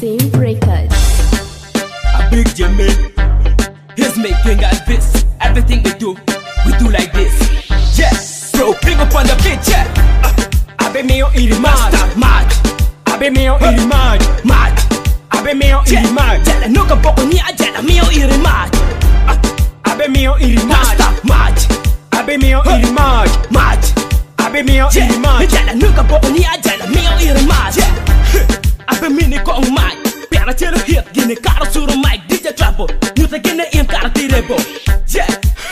Same Records. A big Jimmy, he's making us this. Everything we do like this. Yes, bro, bring up on the beat, yeah. Abe meo iri mad, mad. Abe meo iri mad, mad. Abe meo iri mad. Jala nuka boko ni ajala meo iri mad. Abe meo iri mad, mad. Abe meo iri mad, mad. Abe meo iri mad. Jala nuka boko ni ajala meo iri mad. Abe mini kong mad. Piara chelo hit gini karo suru mic DJ Trouble. Nuta gini im karo tirebo. Yeah,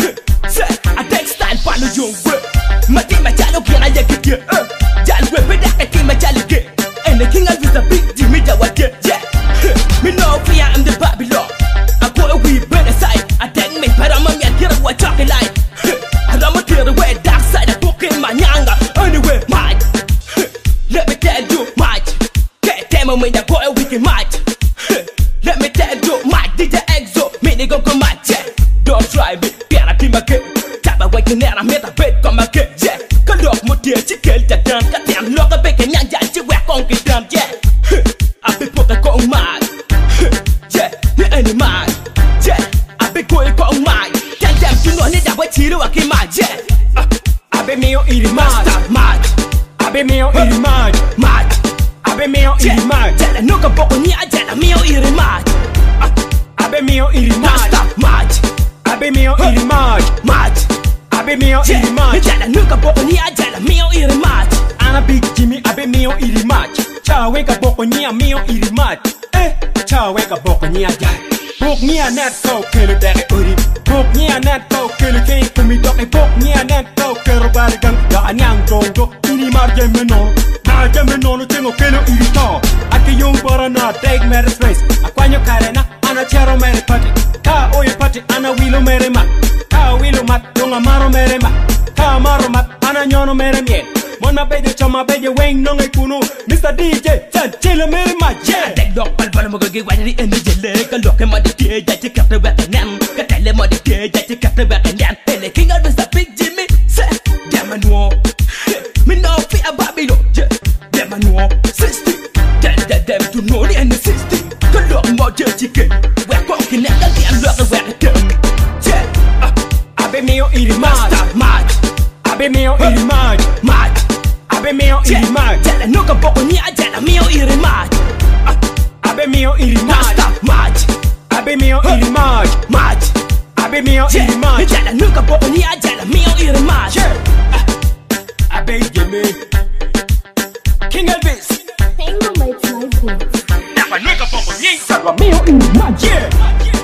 I take style palo yung whip. Mati machalo gina yakit yeah. Jal whip bedaka ki machalo get. And the king of the big Jimmy Jawake. Yeah, me know fear I'm the Babylon. I go away better side. I take me but I'm a man get what talking like. I don't care the way dark side. I book in my nyanga. Anyway, Mike, let me tell you, Mike. Can't tell me when you go a weekend, Mike. Let me tell you, Mike, DJ Exo, me they go come Mike. Don't try me, piano team a kid. Tap away can never meet a bed come a kid. Yeah, can look more dear, she killed the gun. Got them lock a bacon and she wear conky drum. Yeah, I be put a kong mad. Yeah, the any mad. Yeah, I be going kong mad. Tell them to know that way to look in mad. Yeah, I be meo iri mad, mad. I be meo iri mad, mad. I be meo iri mad. Tell them no boko ni ajala meo iri mad. I be meo iri mad, mad. I be meo iri mad, mad. I be meo iri mad. Jala nuka boko ni ajala meo iri mad. Ana big Jimmy I be meo iri mad. Chawe ka boko ni a meo iri mad. Chawe ka boko ni ajala. Bok ni a net so kelo dere uri. Bok ni a net so kelo kei kumi doke. Bok ni a net so kero barigang da anyang dongo. Iri mar jeme no. Na jeme no no tengo kelo iri to. Aki yung para na take mere space. Akwanyo karena ana chero mere pati. Ka oye pati ana wilo mere mat. Ka wilo mat yung amaro mere mat. Ka amaro mat ana nyono mere miel. Mona beje chama beje weng nong ikuno. Mr. DJ chan chilo mere mat. Yeah, take dog pal pal mo gagi wani ende jele. Ka loke mo di tie ja ti kapte wete nan. Ka tele mo di tie ja ti kapte wete nan. Tele king of the big Jimmy. Say dem anwo. Me no fear Babylon. Yeah, dem anwo. 60. Tell them to know the end of 60. Ka loke mo je chicken. We're walking at the end of the weather. Yeah, I be meo iri mad, mad. I be meo iri mad, mad. I be meo iri mad. Tell them no boko ni ajala meo iri mad. I be meo iri mad, mad. I be meo iri mad, mad. I be meo iri mad. Tell them no boko ni ajala meo iri mad. I be Jimmy King Elvis. Tango makes my beats. Napa nunca boko ni ajala meo iri mad. Yeah.